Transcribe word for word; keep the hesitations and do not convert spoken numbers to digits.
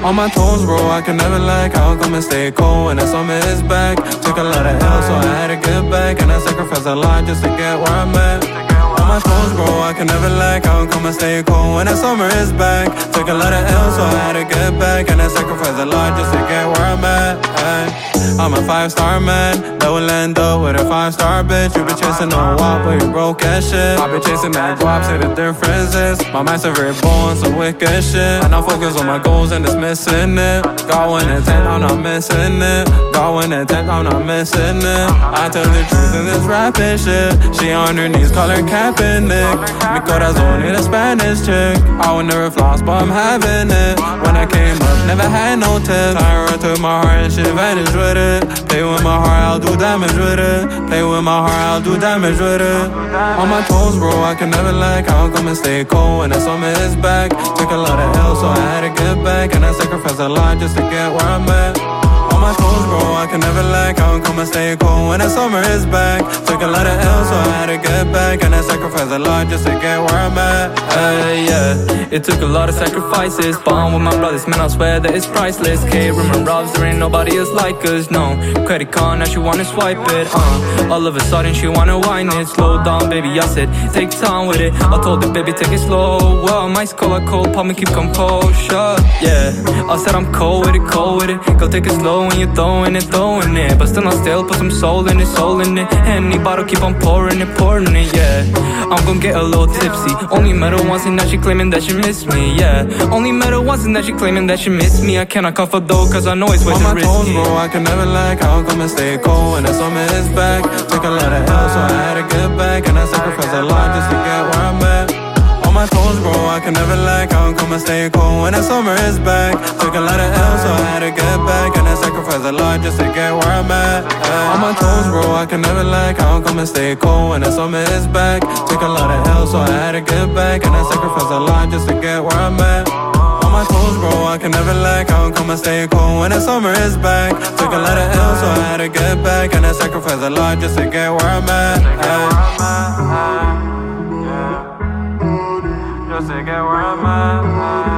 On my toes, bro, I can never lack. I'll come and stay cold when the summer is back. Took a lot of L, so I had to get back, and I sacrificed a lot just to get where I'm at. On my toes, bro, I can never lack. I'll come and stay cold when the summer is back. Took a lot of L, so I had to get back, and I sacrificed a lot just to get where I'm at. Ay. I'm a five-star man that will end up with a five-star bitch. You been chasing a walk, but you broke as shit. I been chasing that drop, say the difference is my mind's a very born, some wicked shit. And I focus on my goals and it's missing it. Got one intent, I'm not missing it. Got one intent, I'm not missing it. I tell the truth in this rapping shit. She on her knees, call her Kaepernick. Mi corazón in a Spanish chick. I would never floss, but I'm having it. When I came up, never had no tips. I run to my heart and shit vanished with it. Play with my heart, I'll do damage with it. Play with my heart, I'll do damage with it. On my toes, bro, I can never lack. I'll come and stay cold when the summer is back. Took a lot of L, so I had to get back, and I sacrificed a lot just to get where I'm at. On my toes, bro, I can never lack. I'll come and stay cold when the summer is back. Took a lot of L, so I had to get back, and I sacrificed a lot just to get where I'm at. Hey, yeah, it took a lot of sacrifices. Bond with my brothers, man, I swear that it's priceless. K-Rim and Robs, there ain't nobody else like us, no. Credit card, now she wanna swipe it, uh all of a sudden she wanna whine it. Slow down, baby, I said, take time with it. I told the baby, take it slow. Well, my skull, I cold, pop me, keep composure. Yeah, I said I'm cold with it, cold with it. Go take it slow when you're throwing it, throwing it. But still not still, put some soul in it, soul in it. Any bottle, keep on pouring it, pouring it, yeah. I'm gon' get a little tipsy. Only met her once and now she claiming that she miss me, yeah. Only met her once and now she claiming that she miss me. I cannot cuff her though, cause I know it's way too risky. On my toes, bro, I can never lack. I'll come and stay cold when the summer is back. Took a lot of L, so I had to get back, and I sacrificed a lot just to get where I'm at. On my toes, bro, I can never lack. I'll come and stay cold when the summer is back. Took a lot of L, so I had to get back, and I sacrificed a lot just to get where I'm at. Ay. On my toes, bro, I can never lack. I'll come and stay cold when the summer is back. Took a lot of L, so I had to get back, and I sacrificed a lot just to get where I'm at. On my toes, bro, I can never lack. I'll come and stay cold when the summer is back. Took a lot of L, so I had to get back, and I sacrificed a lot just to get where I'm at. Ay. Just to get where I'm at.